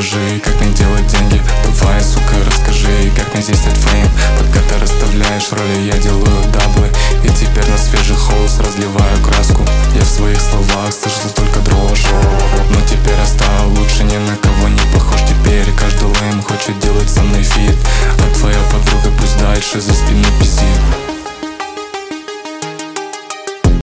скажи, как мне делать деньги? Давай, сука, расскажи, как мне здесь стать фейм? Пока ты расставляешь роли, я делаю даблы, и теперь на свежий холст разливаю краску. Я в своих словах слышал только дрожь, но теперь я стал лучше, ни на кого не похож. Теперь каждый лейм хочет делать со мной фит, а твоя подруга пусть дальше за спиной